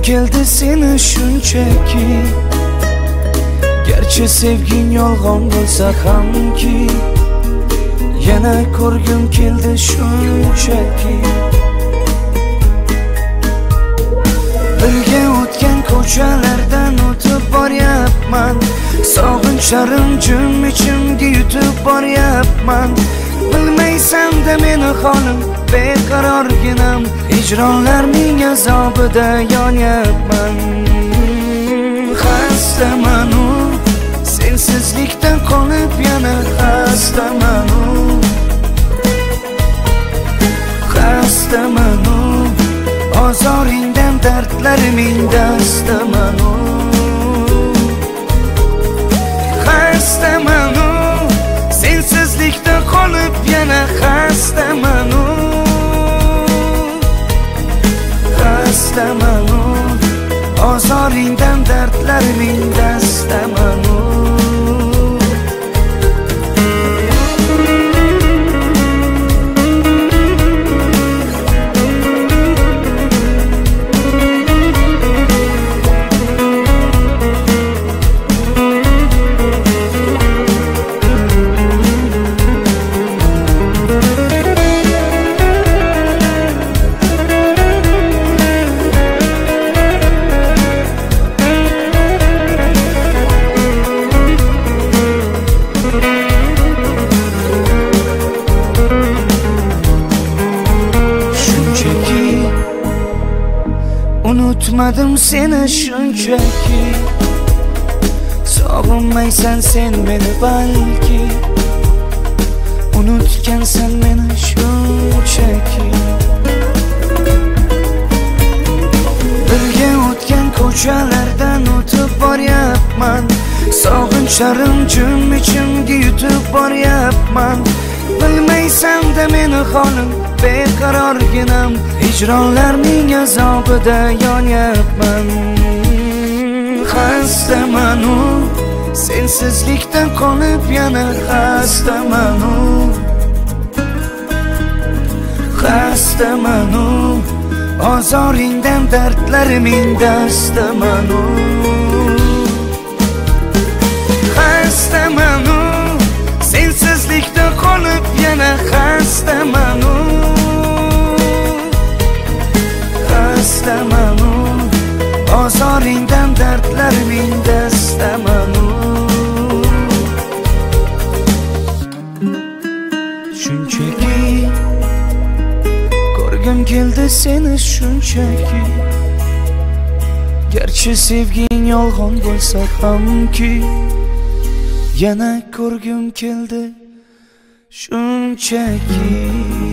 keldi seni shunchaki. Gerçi sevgin yolg'on bo'lsa hamki, yana ko'rgim keldi shunchaki. Birga o'tgan ko'chalardan o'tib boryapman, sog'inchlarim jim ichimga yutib boryapman. Bilmaysan-da meni holim, beqarorginam, hijronlarning azobida yonyapman. Xastaman, sensizlikdan qolib yana xastaman. Xastaman, ozoringdan dardlariming dastaman. Xastaman, sensizlikdan qolib yana xastaman. Xastaman, ozoringdan dardlariming dastaman. Unutmadım seni shunchaki, sog'inmaysan sen meni balki, unutgansan meni shunchaki. Birga o'tgan ko'chalardan o'tib boryapman, sog'inchlarim jim ichimga yutib boryapman. Bilmaysan-da meni holim, beqarorginam, hijronlarning azobida yonyapman. Xastaman, sensizlikdan qolib yana xastaman. Xastaman, ozoringdan dardlariming dastaman. Xastaman, sensizlikdan qolib yana xastaman. Xastaman, ozoringdan dardlariming dastaman. Shunchaki ko'rgim keldi seni shunchaki. Gerçi sevgin yolg'on bo'lsa hamki, yana ko'rgim keldi shunchaki.